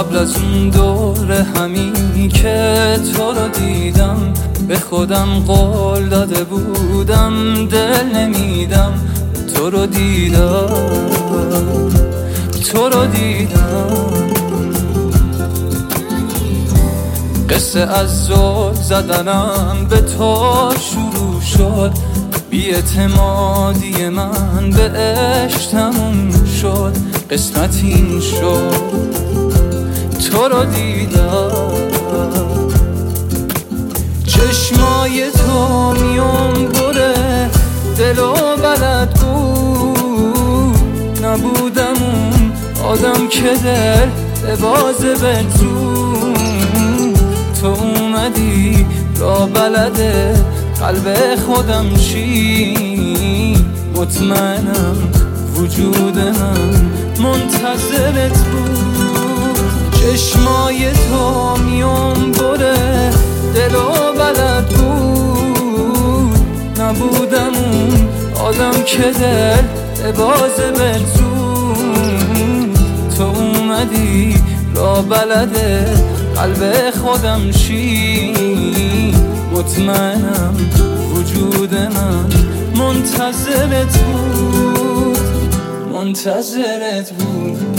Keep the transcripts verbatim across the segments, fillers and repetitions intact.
قبل از اون دور همی که تو رو دیدم به خودم قول داده بودم دل نمیدم. تو رو دیدم تو رو دیدم قصه از زل زدنم به تو شروع شد، بی‌اعتمادی من به عشق تموم شد. قسمت این شد تو رو دیدم، چشمای تو میون بره دلو بلد بود. نبودم اون آدم که دل بازه بتون، تو اومدی را بلده قلب خودم چی. مطمئنم وجود من منتظرت بود، چشمای تو میون بره دلو بلد بود. نبودم اون آدم که دل بازه بتون، تو اومدی را بلده قلب خودم چی. مطمئنم وجود من منتظرت بود منتظرت بود.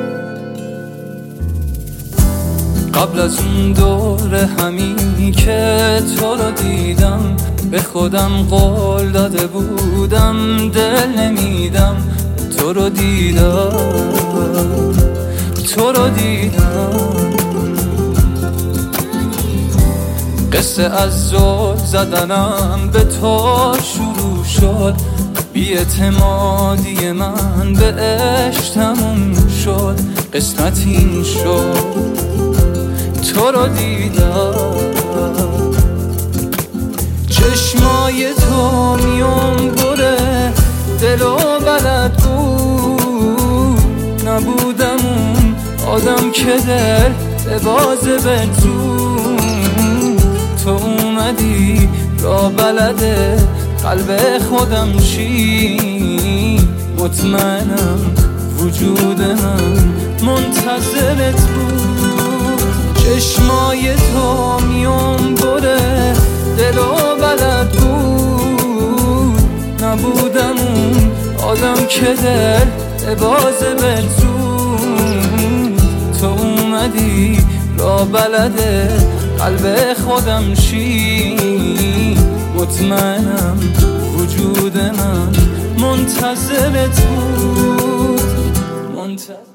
قبل از اون دور همی که تو رو دیدم به خودم قول داده بودم دل نمیدم. تو رو دیدم تو رو دیدم قصه از زل زدنم به تو شروع شد، بی‌اعتمادی من به عشق تموم شد. قسمت این شد تو رو دیدم، چشمای تو میون بره دلو بلد بود. نبودم اون آدم که دل بازه بتون، تو اومدی را بلده قلب خودم چی. مطمئنم وجود من منتظرت بود، چشمای تو میون بره دلو بلد بود. نبودم اون آدم که دل بازه بتون، تو اومدی را بلده قلب خودم چی. مطمئنم وجود من منتظرت بود منتظر